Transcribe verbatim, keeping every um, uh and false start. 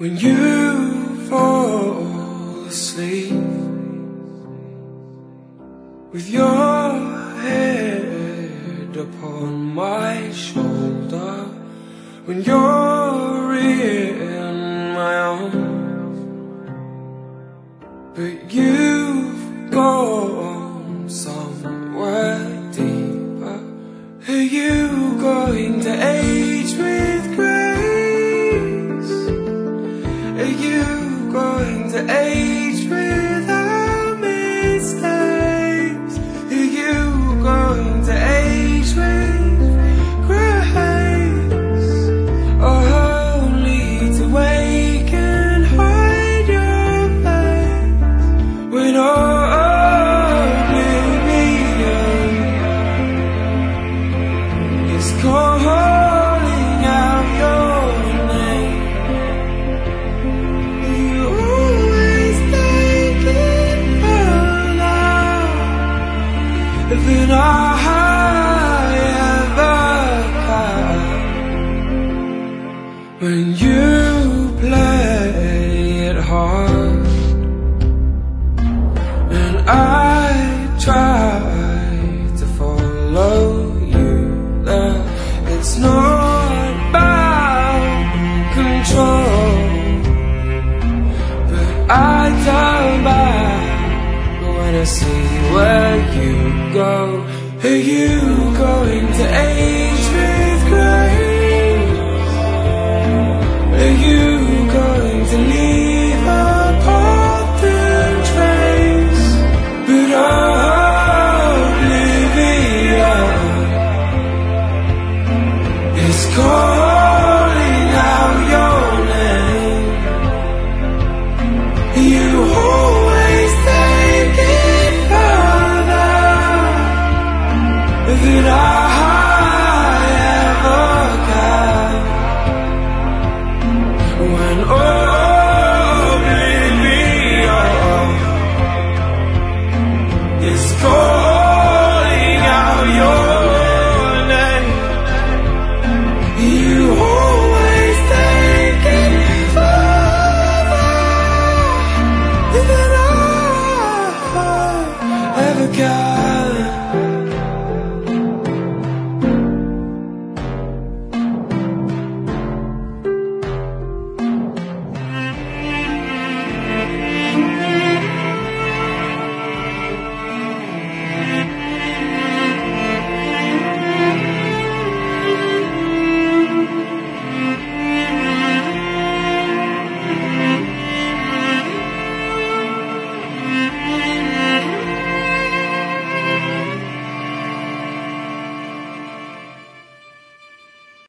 When you fall asleep with your head upon my shoulder, when you're in my arms, but you've gone somewhere deeper. Are you going to age with grace? Are you going to age without mistakes? Are you going to age with grace? Or only to wake and hide your face when oblivion is calling out your name? You always take it further than I ever can. When you play it hard and I try to follow you there, it's not about control, but I turn back when I see where you go. Are you going to age with grace? Are you